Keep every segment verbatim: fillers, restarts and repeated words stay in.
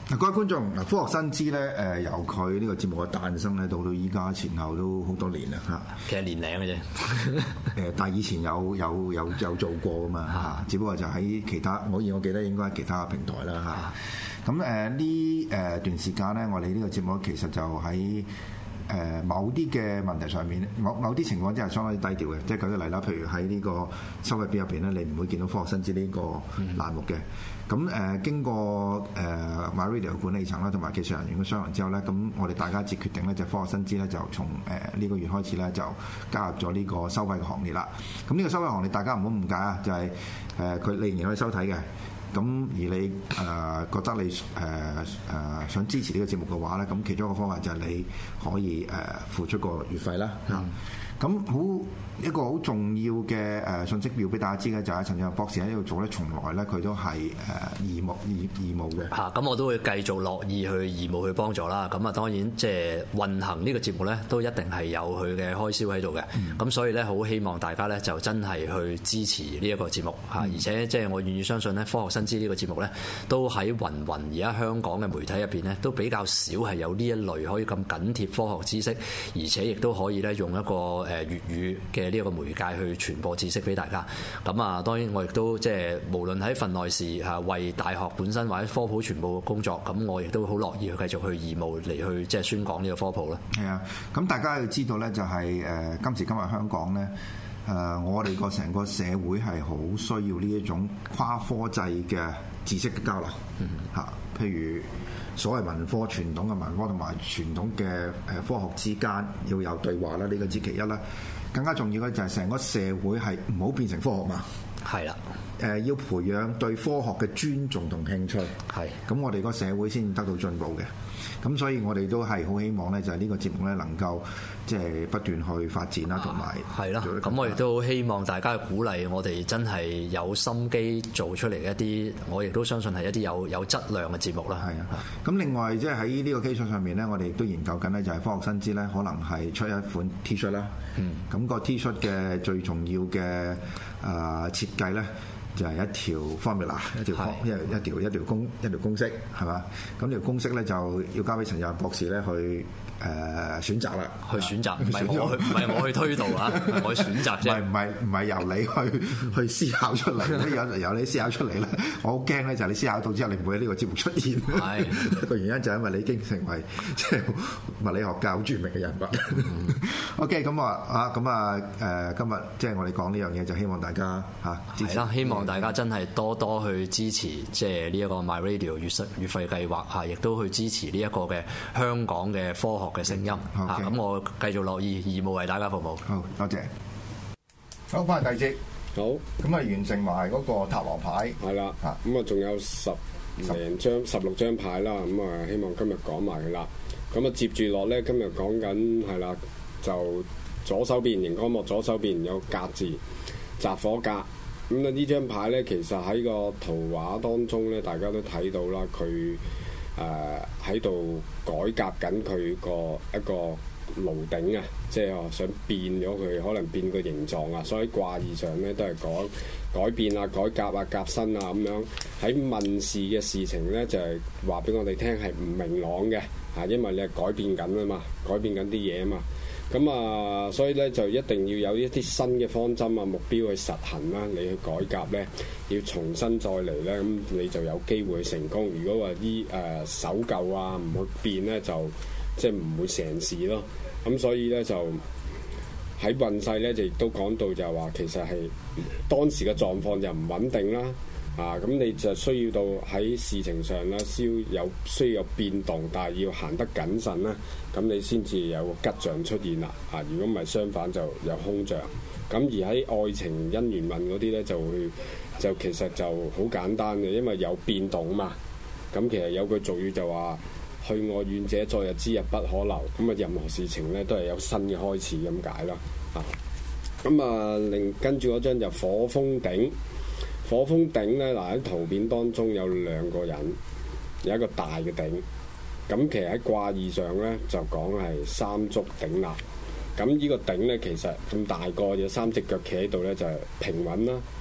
嗱，各位觀眾，嗱，科學新知咧，誒由佢呢個節目嘅誕生咧，到到依家前後都好多年啦嚇。 其實年零嘅啫。 誒，但係以前有有有有做過噶嘛嚇，只不過就喺其他，我而我記得應該係其他嘅平台啦嚇。咁誒呢誒段時間咧，我哋呢個節目其實就喺誒某啲嘅問題上面，某某啲情況真係相當之低調嘅。即係舉個例啦，譬如喺呢個收費表入邊咧，你唔會見到科學新知呢個欄目嘅。咁誒、呃、經過誒 MyRadio 管理層啦，同埋技術人員嘅商量之後咧，咁我哋大家一致決定咧，就科學新知咧就從誒呢、呃這個月開始咧就加入咗呢個收費嘅行列啦。咁呢個收費行列大家唔好誤解啊，就係誒佢你仍然可以收睇嘅。咁而你誒、呃、覺得你誒誒、呃呃、想支持呢個節目嘅話咧，咁其中一個方法就係你可以誒、呃、付出個月費啦。嗯。咁好一個好重要嘅誒信息表俾大家知嘅就係陳志宏博士喺呢度做咧，從來咧佢都係誒義務義義務嘅。 嚇，咁我都會繼續樂意去義務去幫助啦。咁啊，當然即係運行呢個節目咧，都一定係有佢嘅開銷喺度嘅。咁、嗯、所以咧，好希望大家咧就真係去支持呢一個節目嚇，嗯、而且即係我願意相信咧，科學新知呢個節目咧，都喺芸芸而家香港嘅媒體入邊咧，都比較少係有呢一類可以咁緊貼科學知識，而且亦都可以咧用一個誒粵語嘅呢一個媒介去傳播知識俾大家。咁啊，當然我亦都即係無論喺份內事嚇，為大學本身或者科普傳播嘅工作，咁我亦都好樂意去繼續去義務嚟去即係宣講呢個科普啦。 係啊，咁大家要知道咧，就係誒今時今日香港咧，誒我哋個成個社會係好需要呢一種跨科際嘅知識嘅交流嚇，嗯、譬如所謂文科傳統嘅文科同埋傳統嘅誒科學之間要有對話啦，呢個之其一啦。更加重要嘅就係成個社會係唔好變成科學嘛。係啦，誒、呃、要培養對科學嘅尊重同興趣。係，咁我哋個社會先得到進步嘅。咁所以我哋都係好希望咧，就係呢個節目咧能夠即係不斷去發展啦，同埋係啦。咁我亦都希望大家鼓勵我哋真係有心機做出嚟一啲，我亦都相信係一啲有有質量嘅節目啦。係啊。 咁另外即係喺呢個基礎上面咧，我哋亦都研究緊咧，就係科學新知咧，可能係出一款 T 恤啦。嗯。咁個 T 恤嘅最重要嘅誒、呃、設計咧，就係一條 formula， 一條方一一條一條公一條公式係嘛？咁條公式咧就要交俾陳志宏博士咧去誒、呃、選擇啦， 去選擇，唔係我去唔係我去推導啊，我去選擇啫。 唔係唔係由你去去思考出嚟，有由你思考出嚟咧。我好驚咧，就係你思考到之後，你唔會喺呢個節目出現。係個原因就係因為你已經成為即係物理學界好著名嘅人物。嗯、OK，咁啊啊咁啊誒，今日即係我哋講呢樣嘢，就希望大家嚇支持啦， 希望大家真係多多去支持，即係呢一個 MyRadio 月費月費計劃嚇，亦都去支持呢一個嘅香港嘅科學嘅聲音嚇。咁 Okay.、啊、我繼續樂意義務為大家服務。 好，多謝。好，翻嚟第二節。 好， 咁啊完成埋嗰個塔羅牌。 係啦，咁啊仲有十零張、十六張牌啦。咁啊，希望今日講埋佢啦。咁啊，接住落咧，今日講緊係啦，就左手邊熒光幕左手邊有格字，雜火格。咁啊，呢張牌咧，其實喺個圖畫當中咧，大家都睇到啦，佢誒喺度改革緊佢個一個爐頂啊，即係想變咗佢，可能變個形狀啊，所以卦意上咧都係講改變啊、改革啊、革新啊咁樣。喺問事嘅事情咧，就係話俾我哋聽係唔明朗嘅嚇，因為你係改變緊啊嘛，改變緊啲嘢啊嘛。咁啊，所以咧就一定要有一啲新嘅方針啊、目標去實行啦。你去改革咧，要重新再嚟咧，咁你就有機會成功。如果話啲誒守舊啊唔去變咧，就即係唔會成事咯。咁所以咧就喺運勢咧就亦都講到就係話，其實係當時嘅狀況就唔穩定啦。啊，咁你就需要到喺事情上咧，需要有需要有變動，但係要行得謹慎啦。咁你先至有個吉象出現啦。啊，如果唔係相反就有凶象。咁而喺愛情姻緣運嗰啲咧，就會就其實就好簡單嘅，因為有變動嘛。咁其實有句俗語就話：去愛遠者，在日之日不可留。咁啊，任何事情咧都係有新嘅開始咁解啦。啊，咁啊，另跟住嗰張就火風鼎。火風鼎咧，嗱喺圖片當中有兩個人，有一個大嘅鼎。咁其實喺卦意上咧就講係三足鼎立。咁呢個鼎咧其實咁大個，有三隻腳企喺度咧就係平穩啦。咁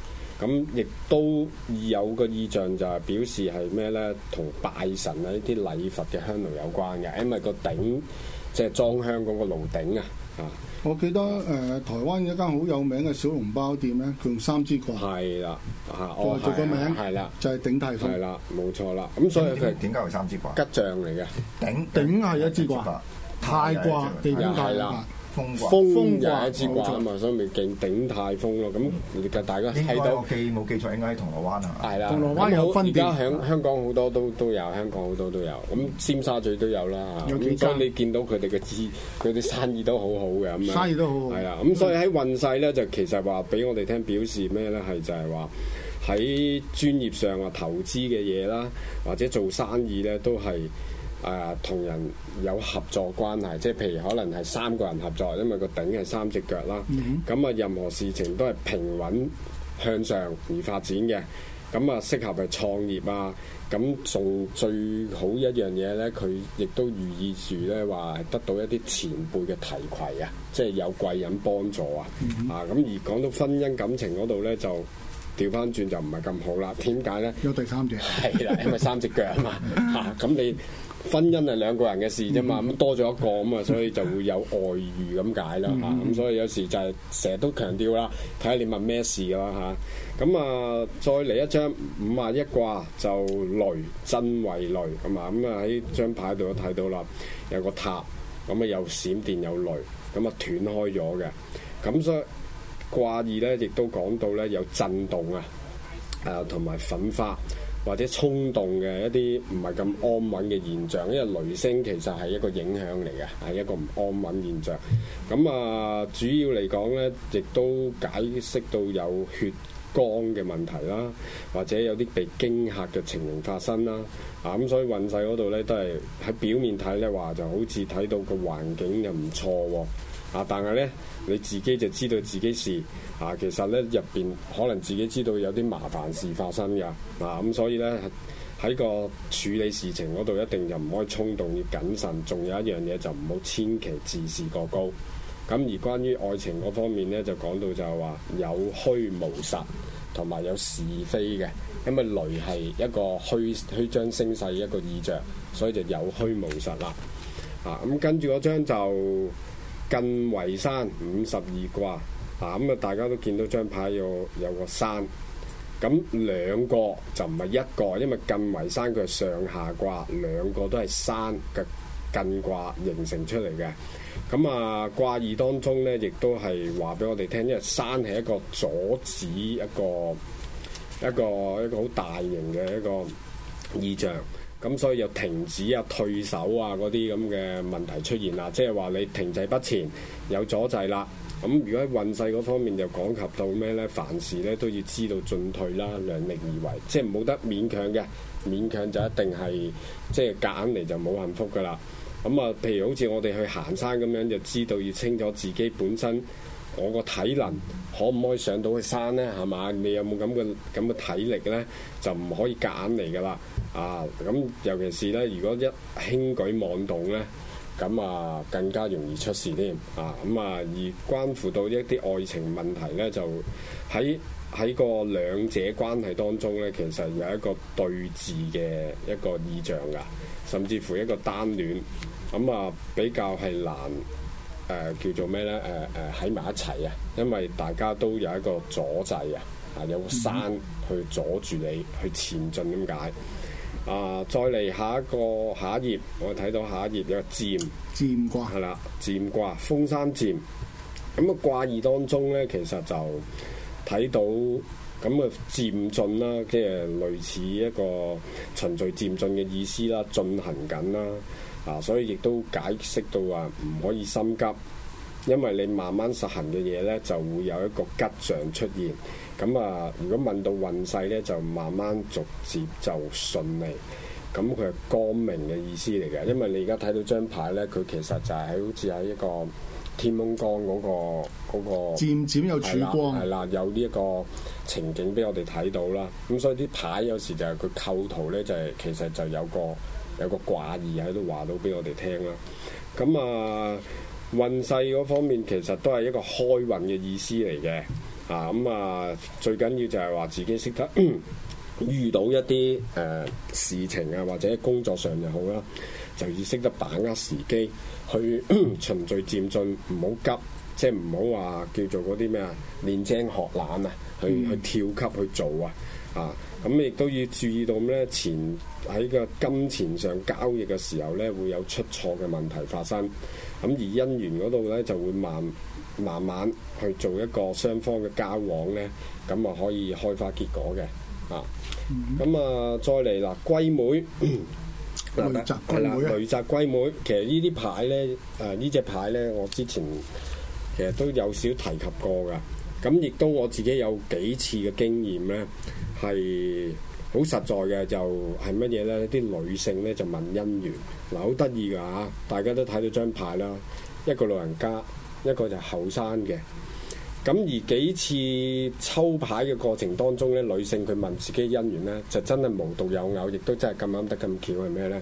咁亦都有個意象就係表示係咩咧？同拜神啊呢啲禮佛嘅香爐有關嘅，因為個頂即係裝香嗰個爐頂啊啊！ 我記得誒、呃、台灣有一間好有名嘅小籠包店咧，佢用三支掛， 係啦嚇， 我做個名係啦， 就係鼎泰豐， 係啦，冇錯啦。咁所以佢點解係三支掛？ 吉祥嚟嘅， 鼎鼎係一支掛，泰掛地鼎泰掛。 風掛， 風又一支掛啊嘛，所以咪勁鼎泰豐咯。咁而家大家睇到， 我記冇記錯應該喺銅鑼灣啊。 係啦， 銅鑼灣有分店。 而家響香港好多都都有，香港好多都有。咁尖沙咀都有啦。咁所以你見到佢哋嘅資，佢哋生意都好好嘅咁樣。 生意都好好。 係啦，咁所以喺運勢咧，就其實話俾我哋聽，表示咩咧？係就係話喺專業上啊，投資嘅嘢啦，或者做生意咧，都係。誒同、呃、人有合作關係，即係譬如可能係三個人合作，因為個頂係三隻腳啦。咁啊、mm，hmm. 任何事情都係平穩向上而發展嘅。咁啊，適合係創業啊。咁仲最好一樣嘢咧，佢亦都寓意住咧話係得到一啲前輩嘅提攜啊，即係有貴人幫助啊。Mm hmm. 啊，咁而講到婚姻感情嗰度咧，就調翻轉就唔係咁好啦。點解咧？ 有第三隻。係啦，因為三隻腳啊嘛。嚇，咁你。婚姻係兩個人嘅事啫嘛，咁、嗯、多咗一個咁啊，所以就會有外遇咁解啦嚇。咁、嗯啊、所以有時就係成日都強調啦，睇下你問咩事啦嚇。咁啊，再嚟一張五啊一卦就雷震為雷咁啊，咁啊喺張牌度都睇到啦，有個塔，咁啊有閃電有雷，咁啊斷開咗嘅。咁所以卦意咧亦都講到咧有震動啊，誒同埋奮發。或者衝動嘅一啲唔係咁安穩嘅現象，因為雷聲其實係一個影響嚟嘅，係一個唔安穩現象。咁啊，主要嚟講咧，亦都解釋到有血光嘅問題啦，或者有啲被驚嚇嘅情形發生啦。啊，咁所以運勢嗰度咧都係喺表面睇咧話就好似睇到個環境又唔錯喎。啊！但係咧，你自己就知道自己事啊。其實咧入邊可能自己知道有啲麻煩事發生㗎。啊咁，所以咧喺個處理事情嗰度一定就唔可以衝動，要謹慎。仲有一樣嘢就唔好千祈自視過高。咁而關於愛情嗰方面咧，就講到就係話有虛無實，同埋有，有是非嘅。因為雷係一個虛虛張聲勢一個意象，所以就有虛無實啦。啊咁，跟住嗰張就。艮為山五十二卦啊，咁啊大家都見到張牌有有個山，咁兩個就唔係一個，因為艮為山佢係上下卦，兩個都係山嘅艮卦形成出嚟嘅。咁啊卦意當中咧，亦都係話俾我哋聽，因為山係一個阻止一個一個一個好大型嘅一個意象。咁所以又停止啊、退守啊嗰啲咁嘅問題出現啦，即係話你停滯不前，有阻滯啦。咁如果喺運勢嗰方面又講及到咩咧？凡事咧都要知道進退啦，量力而為，即係冇得勉強嘅，勉強就一定係即係夾硬嚟就冇幸福噶啦。咁啊，譬如好似我哋去行山咁樣，就知道要清楚自己本身我個體能可唔可以上到去山咧？係嘛？你有冇咁嘅咁嘅體力咧？就唔可以夾硬嚟噶啦。啊，咁尤其是咧，如果一輕舉妄動咧，咁啊更加容易出事添啊！咁啊，而關乎到一啲愛情問題咧，就喺喺個兩者關係當中咧，其實有一個對峙嘅一個意象噶，甚至乎一個單戀，咁啊比較係難誒、呃、叫做咩咧？誒誒喺埋一齊啊，因為大家都有一個阻滯啊，啊有個山去阻住你去前進咁解。啊！再嚟下一個下一頁，我睇到下一頁有個漸漸卦， 係啦，漸卦封山漸。咁啊卦意當中咧，其實就睇到咁啊漸進啦，即係類似一個循序漸進嘅意思啦，進行緊啦。啊，所以亦都解釋到話唔可以心急，因為你慢慢實行嘅嘢咧，就會有一個吉象出現。咁啊，如果問到運勢咧，就慢慢逐漸就順利。咁佢係光明嘅意思嚟嘅，因為你而家睇到張牌咧，佢其實就係喺好似喺一個天空光嗰個嗰個漸漸有曙光， 係啦，有呢一個情景俾我哋睇到啦。咁所以啲牌有時就係佢構圖咧，就係其實就有個有個卦意喺度話到俾我哋聽啦。咁啊，運勢嗰方面其實都係一個開運嘅意思嚟嘅。 啊咁啊，最緊要就係話自己識得遇到一啲誒、呃、事情啊，或者工作上又好啦，就要識得把握時機去循序漸進，唔好急，即係唔好話叫做嗰啲咩啊練精學懶啊，去、嗯、去跳級去做啊啊！咁亦都要注意到咧，前喺個金錢上交易嘅時候咧，會有出錯嘅問題發生。咁而姻緣嗰度咧，就會慢慢慢去做一個雙方嘅交往咧，咁啊可以開花結果嘅啊。咁、嗯、啊，再嚟嗱，龜妹嗱，係啦，雷澤龜妹，其實呢啲牌咧，誒、呃、呢隻牌咧，我之前其實都有少提及過噶。咁亦都我自己有幾次嘅經驗咧，係好實在嘅，就係乜嘢咧？啲女性咧就問姻緣，嗱好得意㗎嚇，大家都睇到張牌啦，一個老人家，一個就後生嘅。咁而幾次抽牌嘅過程當中咧，女性佢問自己姻緣咧，就真係無獨有偶，亦都真係咁啱得咁巧係咩咧？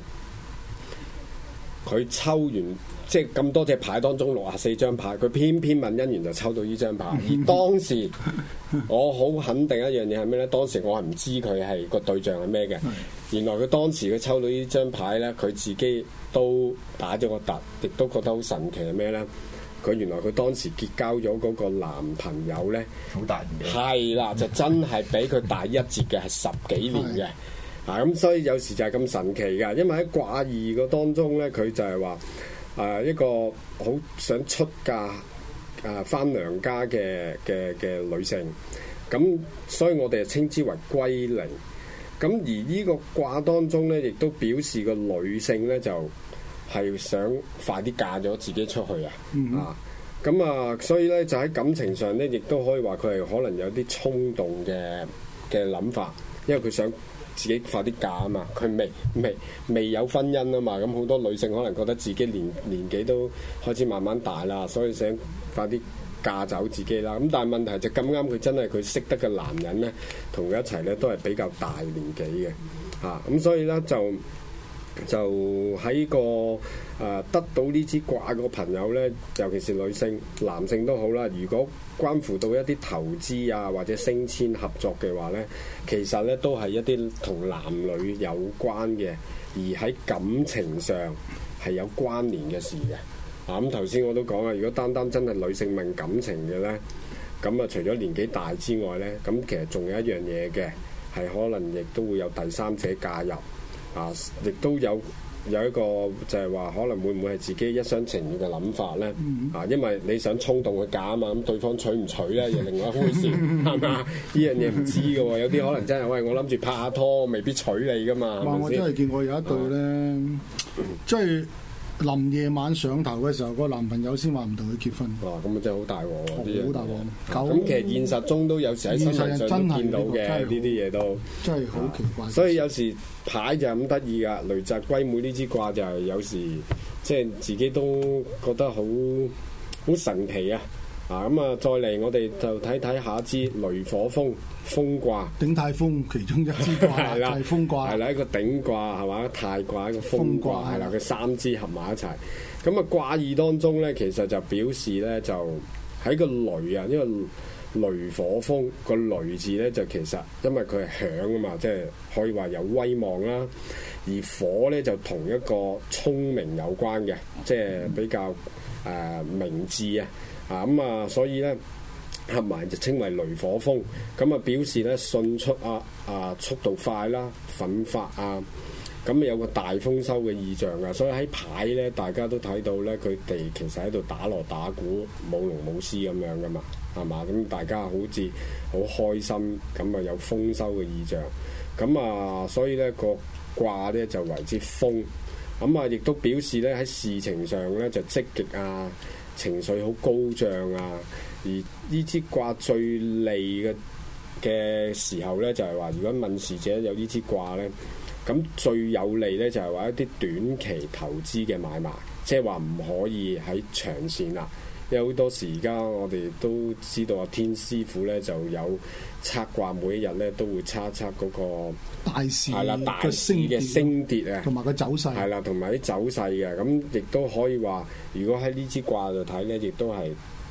佢抽完即係咁多隻牌當中六十四張牌，佢偏偏問姻緣就抽到呢張牌。而當時我好肯定一樣嘢係咩咧？當時我係唔知佢係個對象係咩嘅。原來佢當時佢抽到呢張牌咧，佢自己都打咗個突，亦都覺得好神奇係咩咧？佢原來佢當時結交咗嗰個男朋友咧， 好大年紀，係啦，就真係比佢大一截嘅，係十幾年嘅。啊，咁所以有時就係咁神奇㗎，因為喺卦二個當中咧，佢就係話誒一個好想出嫁誒返、呃、娘家嘅嘅嘅女性，咁所以我哋就稱之為龜靈。咁而呢個卦當中咧，亦都表示個女性咧就係想快啲嫁咗自己出去啊！嗯、啊，咁啊，所以咧就喺感情上咧，亦都可以話佢係可能有啲衝動嘅嘅諗法，因為佢想自己快啲嫁啊嘛，佢未未未有婚姻啊嘛，咁好多女性可能覺得自己年年紀都開始慢慢大啦，所以想快啲嫁走自己啦。咁但係問題就咁啱，佢真係佢識得嘅男人咧，同佢一齊咧都係比較大年紀嘅，啊，咁所以咧就就喺個誒、呃、得到呢支卦個朋友咧，尤其是女性、男性都好啦，如果關乎到一啲投資啊或者升遷合作嘅話咧，其實咧都係一啲同男女有關嘅，而喺感情上係有關聯嘅事嘅。啊，咁頭先我都講啦，如果單單真係女性問感情嘅咧，咁啊除咗年紀大之外咧，咁其實仲有一樣嘢嘅，係可能亦都會有第三者介入。啊，亦都有有一個就係話，可能會唔會係自己一廂情願嘅諗法咧？嗯、啊，因為你想衝動去嫁啊嘛，咁對方娶唔娶咧，又另外一回事，係嘛？呢樣嘢唔知嘅喎，有啲可能真係喂，我諗住拍下拖，未必娶你噶嘛。 哇！我真係見過有一對咧，即係、啊。臨夜晚上頭嘅時候，個男朋友先話唔同佢結婚。哇！咁啊真係好大鑊喎！好大鑊。咁其實現實中都有時喺新聞上都見到嘅呢啲嘢都。真係好奇怪。所以有時牌就係咁得意㗎，雷澤龜妹呢支卦就係有時即係自己都覺得好好神奇啊！啊咁啊，再嚟我哋就睇睇下一支雷火風風卦。鼎泰豐其中一支卦就係風卦。係啦，一個鼎卦係嘛，泰卦一個風卦係啦，佢三支合埋一齊。咁啊，卦意當中咧，其實就表示咧就喺個雷啊，因為雷火風個雷字咧就其實因為佢係響啊嘛，即係可以話有威望啦。而火咧就同一個聰明有關嘅，即係比較誒、呃、明智啊。啊咁啊，所以咧合埋就稱為雷火風，咁啊表示咧迅速啊啊速度快啦，奮發啊，咁啊有個大豐收嘅意象啊，所以喺牌咧大家都睇到咧，佢哋其實喺度打鑼打鼓、舞龍舞獅咁樣噶嘛，係嘛？咁大家好似好開心，咁啊有豐收嘅意象，咁啊所以咧個卦咧就為之風，咁啊亦都表示咧喺事情上咧就積極啊。情緒好高漲啊！而呢支卦最利嘅嘅時候咧，就係話如果問事者有呢支卦咧，咁最有利咧就係話一啲短期投資嘅買賣，即係話唔可以喺長線啦。因為好多時而家我哋都知道阿天師傅咧就有測卦，每一日咧都會測一測嗰個大市係啦，大市嘅升跌啊，同埋個走勢係啦，同埋啲走勢嘅。咁亦都可以話，如果喺呢支卦度睇咧，亦都係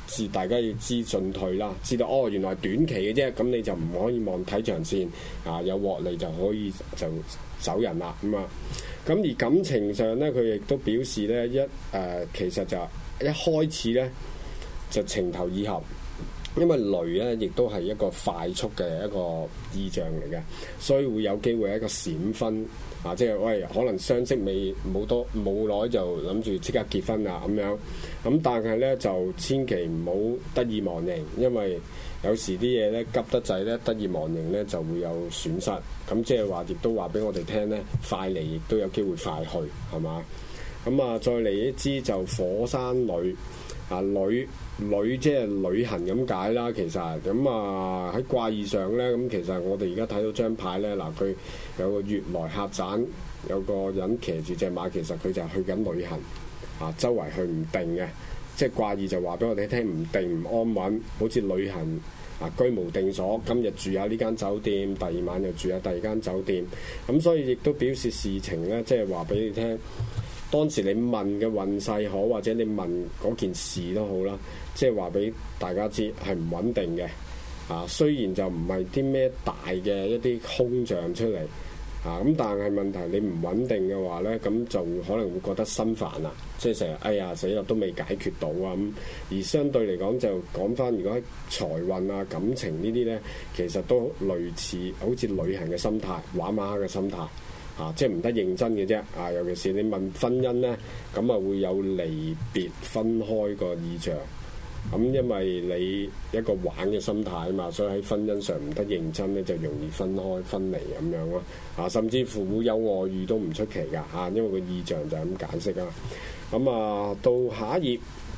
知大家要知進退啦，知道哦原來短期嘅啫，咁你就唔可以望睇長線啊，有獲利就可以就走人啦咁啊。咁而感情上咧，佢亦都表示咧一誒、呃、其實就一開始咧就情投意合。因為雷咧，亦都係一個快速嘅一個意象嚟嘅，所以會有機會一個閃婚啊！即係喂，可能相識未冇多冇耐就諗住即刻結婚啊咁樣。咁但係咧就千祈唔好得意忘形，因為有時啲嘢咧急得滯咧，得意忘形咧就會有損失。咁即係話，亦都話俾我哋聽咧，快嚟亦都有機會快去，係嘛？咁啊，再嚟一支就火山女啊，女。旅即係旅行咁解啦，其實咁啊喺卦意上咧，咁其實我哋而家睇到張牌咧，嗱佢有個月來客棧，有個人騎住隻馬，其實佢就係去緊旅行啊，周圍去唔定嘅，即係卦意就話俾我哋聽唔定唔安穩，好似旅行啊居無定所，今日住下呢間酒店，第二晚又住下第二間酒店，咁所以亦都表示事情咧，即係話俾你聽。當時你問嘅運勢好，或者你問嗰件事都好啦，即係話俾大家知係唔穩定嘅。啊，雖然就唔係啲咩大嘅一啲空象出嚟，啊咁，但係問題你唔穩定嘅話咧，咁就可能會覺得心煩啦，即係成日哎呀死啦都未解決到啊咁。而相對嚟講就講翻，如果喺財運啊感情呢啲咧，其實都類似好似旅行嘅心態，玩馬嘅心態。啊，即係唔得認真嘅啫！啊，尤其是你問婚姻咧，咁啊會有離別分開個意象。咁、嗯、因為你一個玩嘅心態啊嘛，所以喺婚姻上唔得認真咧，就容易分開分離咁樣咯。啊，甚至乎會有外遇都唔出奇㗎。啊，因為個意象就係咁解釋啊。咁啊，到下一頁，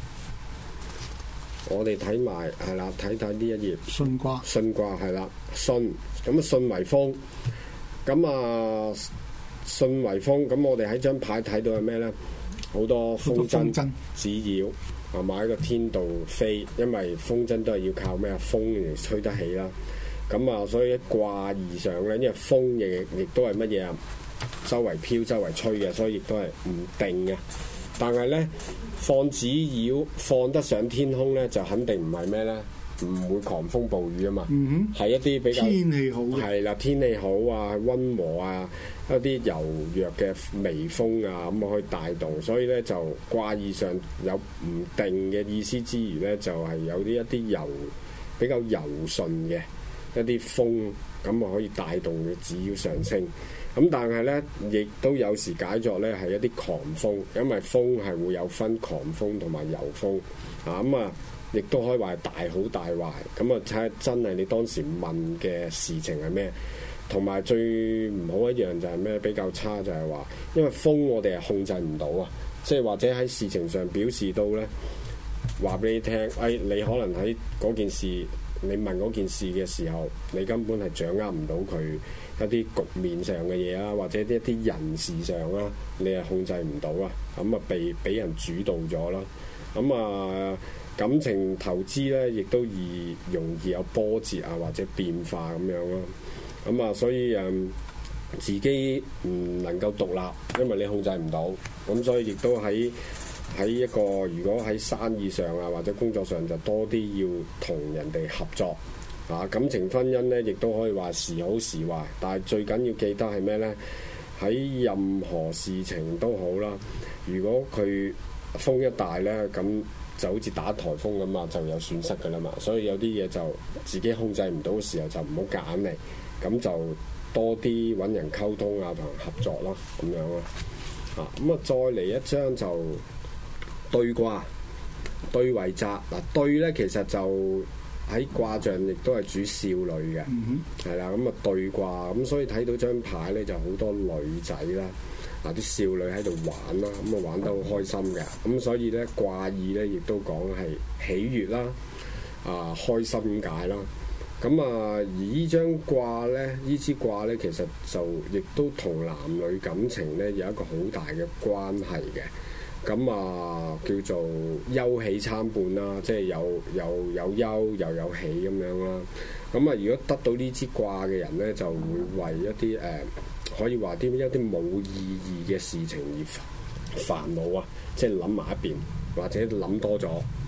我哋睇埋係啦，睇睇呢一頁。巽卦。巽卦係啦，巽咁啊，巽為風。咁啊。巽為風，咁我哋喺張牌睇到係咩咧？好多風箏紙鷂啊，喺個天度飛，因為風箏都係要靠咩啊風嚟吹得起啦。咁啊，所以喺卦意上咧，因為風亦亦都係乜嘢啊？周圍飄、周圍吹嘅，所以亦都係唔定嘅。但係咧，放紙鷂放得上天空咧，就肯定唔係咩咧？唔會狂風暴雨啊嘛，係、嗯、哼一啲比較天氣好嘅，係啦，天氣好啊，溫和啊，一啲柔弱嘅微風啊，咁可以帶動，所以咧就卦意上有唔定嘅意思之餘咧，就係、是、有啲一啲柔比較柔順嘅一啲風，咁啊可以帶動嘅紙鷂上升。咁但係咧，亦都有時解作咧係一啲狂風，因為風係會有分狂風同埋柔風啊，咁啊。亦都可以話係大好大壞，咁啊睇下真係你當時問嘅事情係咩，同埋最唔好一樣就係咩比較差就係話，因為風我哋係控制唔到啊，即係或者喺事情上表示到咧，話俾你聽，誒、哎、你可能喺嗰件事，你問嗰件事嘅時候，你根本係掌握唔到佢一啲局面上嘅嘢啊，或者一啲人事上啦，你係控制唔到啊，咁啊被俾人主導咗啦，咁啊。感情投資咧，亦都易容易有波折啊，或者變化咁樣咯。咁啊，所以誒、嗯、自己唔能夠獨立，因為你控制唔到。咁所以亦都喺喺一個如果喺生意上啊，或者工作上就多啲要同人哋合作啊。感情婚姻咧，亦都可以話時好時壞，但係最緊要記得係咩咧？喺任何事情都好啦，如果佢風一大咧，咁就好似打颱風咁啊，就有損失噶啦嘛。所以有啲嘢就自己控制唔到嘅時候，就唔好夾硬嚟，咁就多啲揾人溝通啊，同人合作咯，咁樣咯。啊，咁啊，再嚟一張就對卦，對為澤嗱，對咧其實就喺卦象亦都係主少女嘅，係啦、嗯哼。咁啊對卦，咁所以睇到張牌咧就好多女仔啦。嗱，啲少女喺度玩啦，咁啊玩得好開心嘅，咁所以咧卦意咧亦都講係喜悅啦，啊開心解啦，咁啊而依張卦咧，依支卦咧其實就亦都同男女感情咧有一個好大嘅關係嘅，咁啊叫做憂喜參半啦，即係有有有憂又有喜咁樣啦，咁啊如果得到呢支卦嘅人咧，就會為一啲誒。呃可以話啲一啲冇意義嘅事情而煩惱啊，即係諗埋一邊，或者諗多咗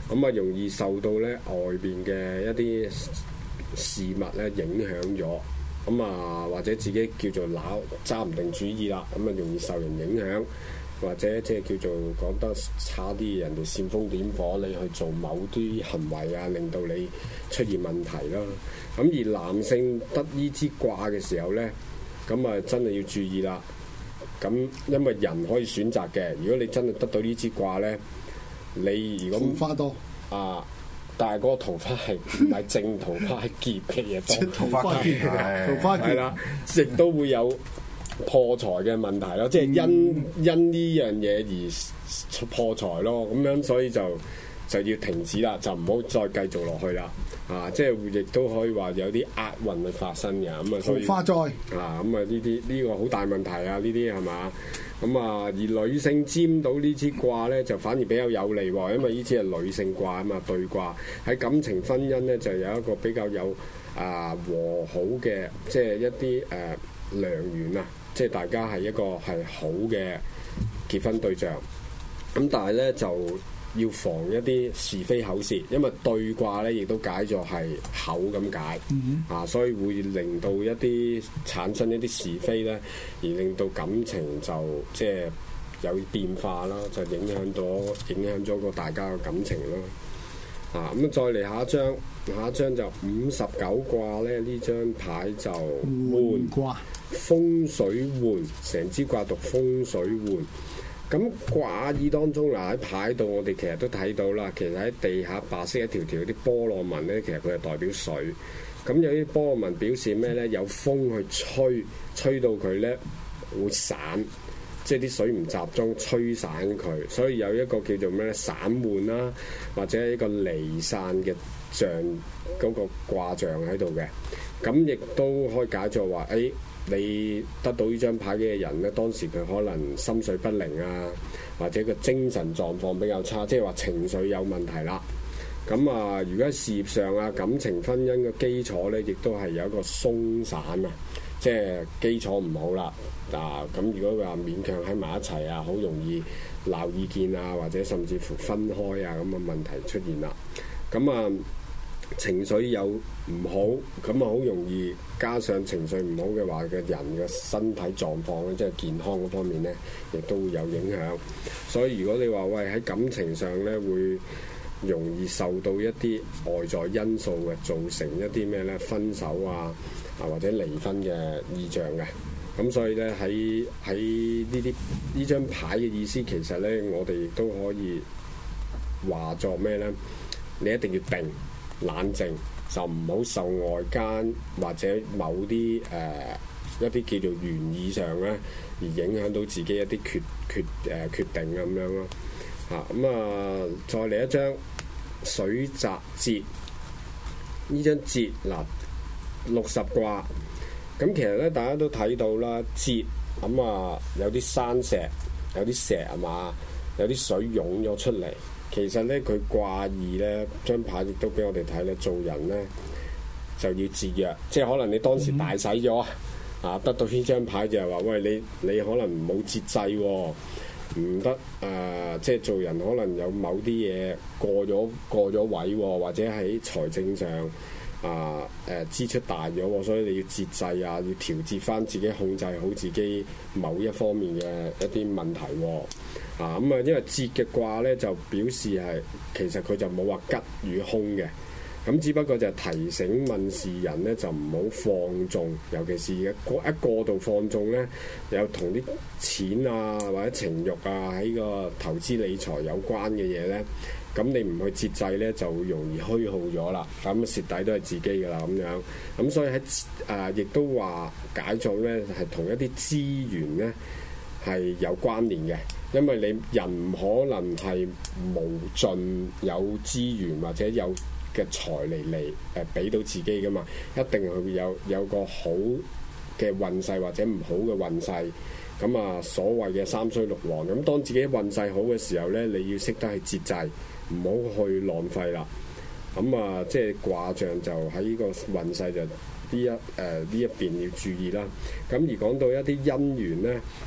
咁啊容易受到咧外邊嘅一啲事物咧影響咗，咁啊或者自己叫做揦揸唔定主意啦，咁啊容易受人影響，或者即係叫做講得差啲，人哋煽風點火，你去做某啲行為啊，令到你出現問題啦。咁而男性得呢支卦嘅時候咧，咁啊真係要注意啦。咁因為人可以選擇嘅，如果你真係得到呢支卦咧，你如果桃花多啊，但係嗰個桃花係唔係正桃花，係劫嘅嘢多。 桃花劫， 桃花劫係啦，亦都會有破財嘅問題咯，即係因、嗯、因呢樣嘢而破財咯。咁樣所以就就要停止啦，就唔好再繼續落去啦。啊，即係亦都可以話有啲厄運會發生嘅。咁啊，所以桃花災啊，咁啊呢啲呢個好大問題啊！呢啲係嘛？咁啊，而女性占到呢支卦咧，就反而比較有利喎，因為呢支係女性卦啊嘛，對卦喺感情婚姻咧就有一個比較有啊和好嘅，即係一啲誒、呃、良緣啊，即係大家係一個係好嘅結婚對象。咁但係咧就要防一啲是非口舌，因為對卦咧亦都解作係口咁解，嗯、啊，所以會令到一啲產生一啲是非咧，而令到感情就即係有變化啦，就影響咗影響咗個大家嘅感情啦。啊，咁再嚟下一張，下一張就五十九卦咧，呢張牌就換卦， 風水換，成支卦讀風水換。咁卦意當中嗱，喺牌度我哋其實都睇到啦，其實喺地下白色一條條啲波浪紋咧，其實佢係代表水。咁有啲波浪紋表示咩咧？有風去吹，吹到佢咧會散，即係啲水唔集中，吹散佢。所以有一個叫做咩咧？散換啦，或者一個離散嘅象嗰個卦象喺度嘅。咁亦都可以解作話，誒、哎。你得到呢張牌嘅人咧，當時佢可能心緒不寧啊，或者個精神狀況比較差，即係話情緒有問題啦。咁啊，如果喺事業上啊、感情婚姻嘅基礎咧，亦都係有一個鬆散啊，即係基礎唔好啦。嗱，咁如果話勉強喺埋一齊啊，好容易鬧意見啊，或者甚至乎分開啊咁嘅問題出現啦。咁啊〜情緒有唔好，咁啊好容易加上情緒唔好嘅話，嘅人嘅身體狀況咧，即係健康嗰方面咧，亦都會有影響。所以如果你話喂喺感情上咧，會容易受到一啲外在因素嘅造成一啲咩咧分手啊啊或者離婚嘅意象嘅。咁所以咧喺喺呢啲呢張牌嘅意思，其實咧我哋亦都可以話作咩咧？你一定要定。冷靜就唔好受外間或者某啲誒、呃、一啲叫做原意上咧而影響到自己一啲決決誒、呃、決定咁樣咯嚇。咁啊再嚟一張水澤節，呢張節嗱六十卦，咁其實咧大家都睇到啦，節咁啊有啲山石有啲石係嘛，有啲水湧咗出嚟。其實咧，佢卦意咧，張牌亦都俾我哋睇咧，做人咧就要節約，即係可能你當時大使咗、嗯、啊，得到呢張牌就係話，喂，你你可能冇節制喎、哦，唔得啊！即係做人可能有某啲嘢過咗過咗位喎、哦，或者喺財政上啊誒、呃、支出大咗喎，所以你要節制啊，要調節翻自己，控制好自己某一方面嘅一啲問題喎、哦。啊咁啊，因為節嘅卦咧就表示係其實佢就冇話吉與凶嘅，咁只不過就提醒問事人咧就唔好放縱，尤其是一過一過度放縱咧，有同啲錢啊或者情慾啊喺個投資理財有關嘅嘢咧，咁你唔去節制咧就會容易虛耗咗啦，咁蝕底都係自己噶啦咁樣，咁所以喺誒亦都話解作咧係同一啲資源咧係有關聯嘅。因為你人唔可能係無盡有資源或者有嘅財嚟嚟誒俾到自己噶嘛，一定係會有有個好嘅運勢或者唔好嘅運勢。咁啊，所謂嘅三衰六旺。咁當自己運勢好嘅時候咧，你要識得去節制，唔好去浪費啦。咁啊，即係卦象就喺呢個運勢就呢一誒呢、呃、一邊要注意啦。咁而講到一啲姻緣咧。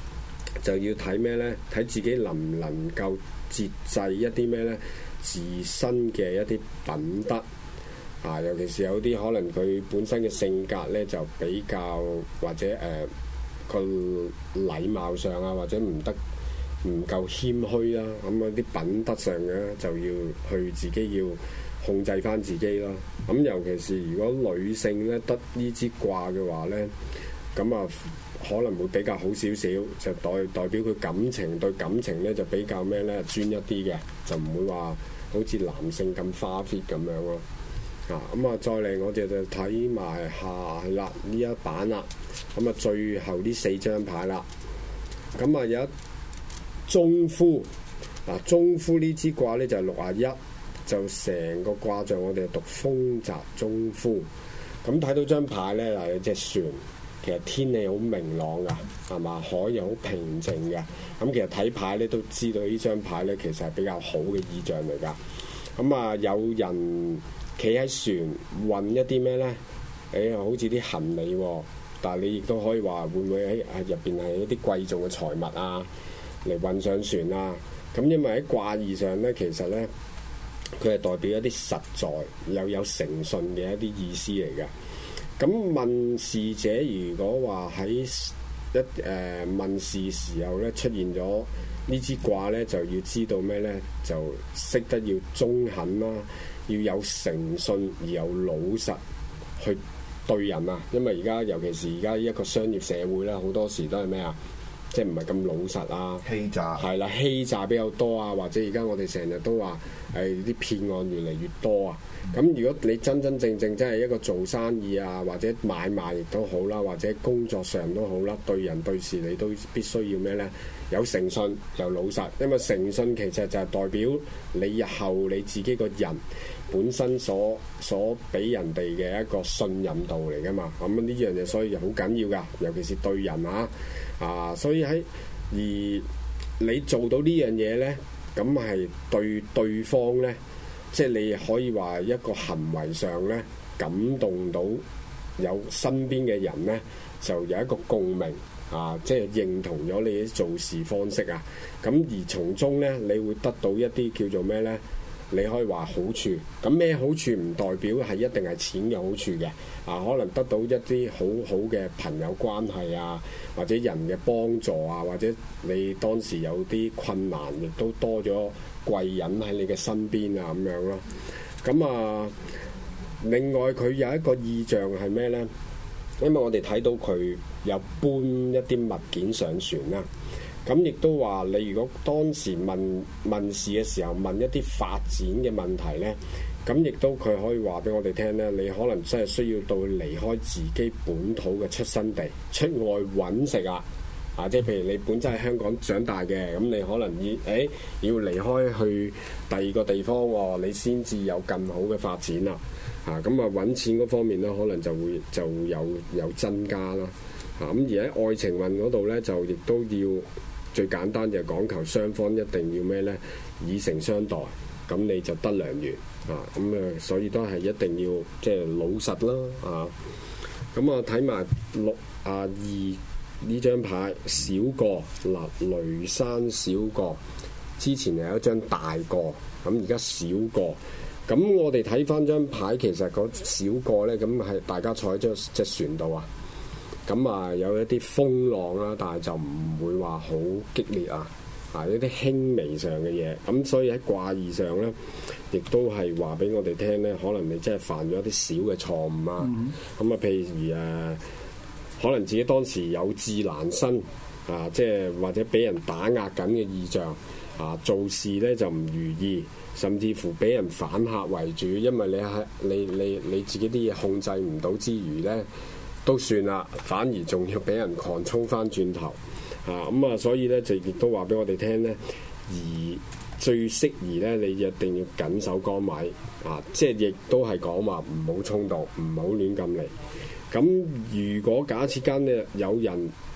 就要睇咩呢？睇自己能唔能夠節制一啲咩呢？自身嘅一啲品德啊，尤其是有啲可能佢本身嘅性格呢，就比較或者誒個、呃、禮貌上啊，或者唔得唔夠謙虛啦，咁啊啲品德上嘅就要去自己要控制翻自己啦。咁、啊、尤其是如果女性呢得呢支卦嘅話呢，咁啊〜可能會比較好少少，就代代表佢感情對感情咧就比較咩咧專一啲嘅，就唔會話好似男性咁花 fit 咁樣咯。啊，咁啊再嚟我哋就睇埋下啦呢一版啦，咁啊最後呢四張牌啦，咁啊有一中夫，嗱、啊、中夫呢支卦咧就係六啊一，就成個卦象我哋讀豐澤中夫，咁睇到張牌咧嗱有隻船。其實天氣好明朗㗎，係嘛？海又好平靜嘅。咁其實睇牌咧都知道呢張牌咧其實係比較好嘅意象嚟㗎。咁啊，有人企喺船運一啲咩咧？誒，好似啲行李喎。但係你亦都可以話會唔會喺入邊係一啲貴重嘅財物啊，嚟運上船啊？咁因為喺卦義上咧，其實咧佢係代表一啲實在又有誠信嘅一啲意思嚟嘅。咁問事者如果話喺一誒、呃、問事時候咧出現咗呢支卦咧，就要知道咩咧？就識得要中肯啦，要有誠信而有老實去對人啊。因為而家尤其是而家一個商業社會啦，好多時都係咩啊？即係唔係咁老實啊？欺詐係啦，欺詐比較多啊，或者而家我哋成日都話誒啲騙案越嚟越多啊。咁如果你真真正正真係一個做生意啊，或者買賣亦都好啦，或者工作上都好啦，對人對事你都必須要咩呢？有誠信有老實，因為誠信其實就係代表你日後你自己個人本身所所俾人哋嘅一個信任度嚟噶嘛。咁呢樣嘢所以好緊要噶，尤其是對人啊啊，所以喺而你做到呢樣嘢呢，咁係對對方呢。即係你可以話一個行為上咧，感動到有身邊嘅人咧，就有一個共鳴啊！即係認同咗你啲做事方式啊！咁而從中咧，你會得到一啲叫做咩咧？你可以話好處。咁咩好處唔代表係一定係錢嘅好處嘅啊！可能得到一啲好好嘅朋友關係啊，或者人嘅幫助啊，或者你當時有啲困難，亦都多咗貴人喺你嘅身邊啊，咁樣咯。咁啊，另外佢有一個意象係咩呢？因為我哋睇到佢有搬一啲物件上船啦。咁亦都話你如果當時問問事嘅時候問一啲發展嘅問題呢，咁亦都佢可以話俾我哋聽呢，你可能真係需要到離開自己本土嘅出生地，出外揾食啊！啊，即係譬如你本身喺香港長大嘅，咁你可能要誒、欸、要離開去第二個地方喎，你先至有更好嘅發展啦。啊，咁啊揾錢嗰方面呢，可能就會就有有增加啦。啊，咁而喺愛情運嗰度呢，就亦都要。最簡單就係講求雙方一定要咩呢？以誠相待，咁你就得良緣啊！咁啊，所以都係一定要即係、就是、老實啦啊！咁啊，睇埋六啊二呢張牌小過嗱，雷山小過，之前有一張大過，咁而家小過。咁我哋睇翻張牌，其實嗰小過呢，咁係大家坐喺張隻船度啊。咁啊，有一啲風浪啦，但係就唔會話好激烈啊，啊一啲輕微上嘅嘢。咁所以喺卦義上咧，亦都係話俾我哋聽咧，可能你真係犯咗一啲小嘅錯誤啊。咁啊、嗯，譬如誒、啊，可能自己當時有志難伸啊，即係或者俾人打壓緊嘅意象啊，做事咧就唔如意，甚至乎俾人反客為主，因為你係你你你自己啲嘢控制唔到之餘咧。都算啦，反而仲要俾人狂衝翻轉頭啊！咁啊，所以咧就亦都話俾我哋聽咧，而最適宜咧，你一定要緊守崗位啊！即係亦都係講話唔好衝動，唔好亂咁嚟。咁如果假設間咧有人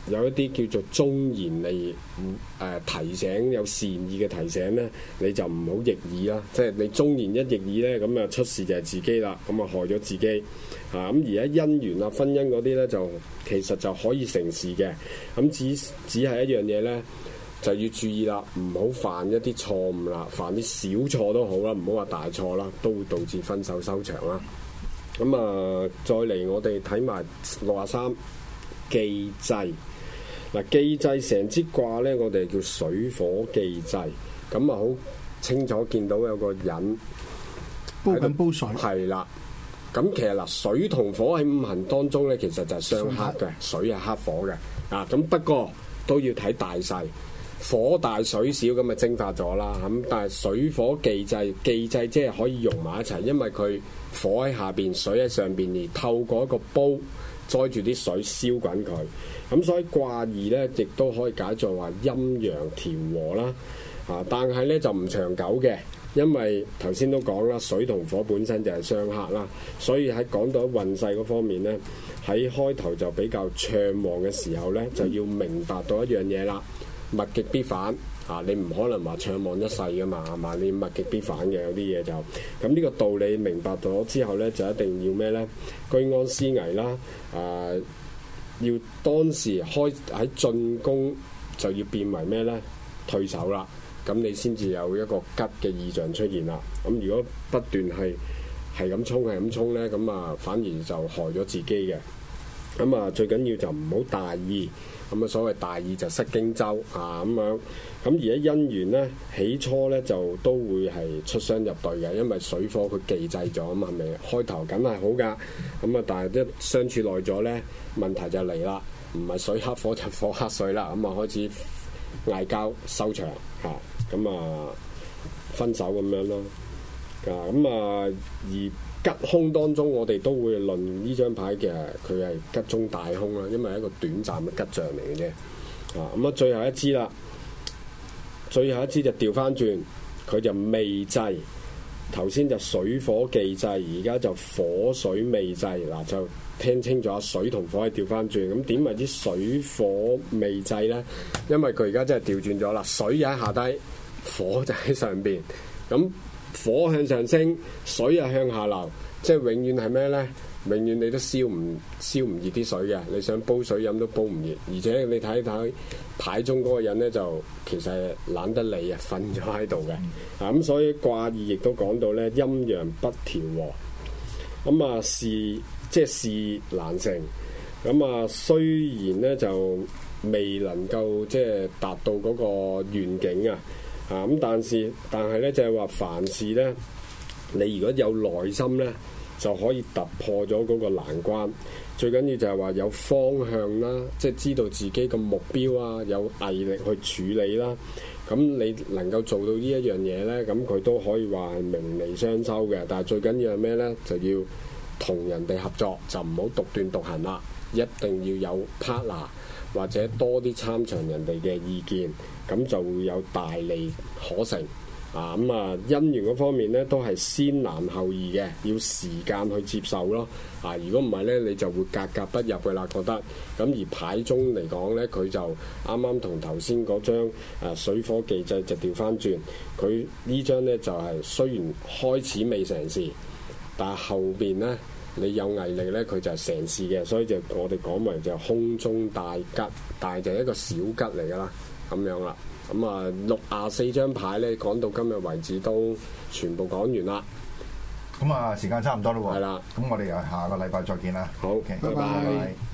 有一啲叫做忠言嚟誒、呃、提醒，有善意嘅提醒咧，你就唔好逆耳啦。即係你忠言一逆耳咧，咁啊出事就係自己啦，咁啊害咗自己嚇。咁、啊、而家姻緣啊、婚姻嗰啲咧，就其實就可以成事嘅。咁只只係一樣嘢咧，就要注意啦，唔好犯一啲錯誤啦，犯啲小錯都好啦，唔好話大錯啦，都會導致分手收場啦。咁啊，再嚟我哋睇埋六十三忌濟。嗱，忌濟成支卦咧，我哋叫水火忌濟。咁啊，好清楚見到有個人煲緊煲水。係啦。咁其實嗱，水同火喺五行當中咧，其實就係相克嘅，水係克火嘅。啊，咁不過都要睇大細。火大水小咁咪蒸發咗啦，咁但係水火忌濟，忌濟即係可以融埋一齊，因為佢火喺下邊，水喺上邊，而透過一個煲載住啲水燒滾佢，咁所以卦義咧亦都可以解作話陰陽調和啦，啊，但係咧就唔長久嘅，因為頭先都講啦，水同火本身就係相克啦，所以喺講到運勢嗰方面咧，喺開頭就比較暢旺嘅時候咧，就要明白到一樣嘢啦。物極必反啊！你唔可能話暢旺一世噶嘛，係嘛？你物極必反嘅，有啲嘢就咁呢個道理明白咗之後咧，就一定要咩咧？居安思危啦！啊，要當時開喺進攻就要變為咩咧？退守啦！咁你先至有一個吉嘅異象出現啦。咁如果不斷係係咁衝係咁衝咧，咁啊反而就害咗自己嘅。咁啊最緊要就唔好大意。咁啊，所謂大意就失荊州啊咁樣。咁而家姻緣咧，起初咧就都會係出雙入對嘅，因為水火佢忌濟咗啊嘛，係咪？開頭梗係好㗎。咁啊，但係一相處耐咗咧，問題就嚟啦，唔係水克火就火克水啦。咁啊，開始嗌交收場嚇，咁啊分手咁樣咯。啊咁啊而。吉凶當中，我哋都會論呢張牌嘅，佢係吉中大凶啦，因為係一個短暫嘅吉象嚟嘅啫。啊，咁啊，最後一支啦，最後一支就調翻轉，佢就未濟。頭先就水火忌濟，而家就火水未濟。嗱、啊，就聽清楚，水同火係調翻轉。咁點為之水火未濟咧？因為佢而家真係調轉咗啦，水就喺下低，火就喺上邊。咁火向上升，水又向下流，即係永遠係咩呢？永遠你都燒唔燒唔熱啲水嘅，你想煲水飲都煲唔熱。而且你睇睇牌中嗰個人呢，就其實懶得理啊，瞓咗喺度嘅。啊咁，所以卦意亦都講到呢，陰陽不調和。咁啊，事即係事難成。咁啊，雖然呢，就未能夠即係達到嗰個願景啊。啊咁，但是但係咧，就係話凡事咧，你如果有耐心咧，就可以突破咗嗰個難關。最緊要就係話有方向啦，即係知道自己個目標啊，有毅力去處理啦。咁你能夠做到呢一樣嘢咧，咁佢都可以話係名利雙收嘅。但係最緊要係咩咧？就要同人哋合作，就唔好獨斷獨行啦。一定要有 partner 或者多啲參詳人哋嘅意見。咁就會有大利可成啊！咁啊，姻緣嗰方面咧都係先難後易嘅，要時間去接受咯啊！如果唔係咧，你就會格格不入嘅啦，覺得咁而牌中嚟講咧，佢就啱啱同頭先嗰張啊水火忌濟就調翻轉，佢呢張咧就係、是、雖然開始未成事，但係後邊咧你有毅力咧，佢就係成事嘅，所以就我哋講為就空中大吉，大就係一個小吉嚟噶啦。咁樣啦，咁啊六廿四張牌咧，講到今日為止都全部講完啦。 咁啊，時間差唔多咯喎。 係啦， 咁我哋又下個禮拜再見啦。 好，okay, 拜拜。拜拜。